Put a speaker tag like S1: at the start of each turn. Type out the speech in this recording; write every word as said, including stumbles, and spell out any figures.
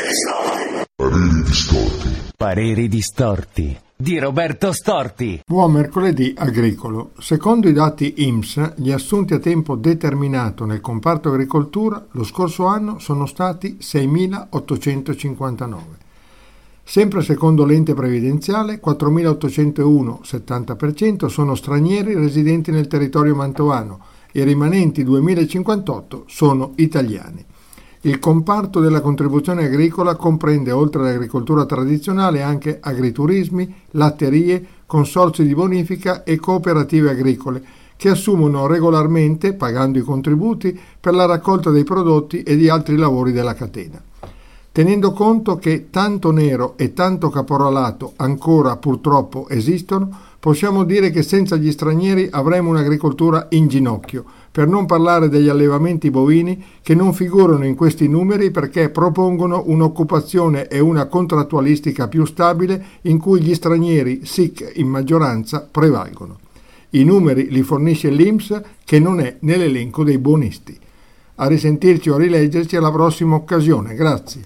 S1: Pareri distorti.
S2: Pareri distorti di Roberto Storti.
S3: Buon mercoledì agricolo. Secondo i dati I N P S, gli assunti a tempo determinato nel comparto agricoltura lo scorso anno sono stati seimilaottocentocinquantanove. Sempre secondo l'ente previdenziale, quattromilaottocentouno, settanta per cento, sono stranieri residenti nel territorio mantovano e i rimanenti duemilacinquantotto sono italiani. Il comparto della contribuzione agricola comprende, oltre all'agricoltura tradizionale, anche agriturismi, latterie, consorzi di bonifica e cooperative agricole, che assumono regolarmente, pagando i contributi, per la raccolta dei prodotti e di altri lavori della catena. Tenendo conto che tanto nero e tanto caporalato ancora purtroppo esistono, possiamo dire che senza gli stranieri avremo un'agricoltura in ginocchio, per non parlare degli allevamenti bovini che non figurano in questi numeri perché propongono un'occupazione e una contrattualistica più stabile in cui gli stranieri, sic in maggioranza, prevalgono. I numeri li fornisce l'I N P S, che non è nell'elenco dei buonisti. A risentirci o rileggerci alla prossima occasione. Grazie.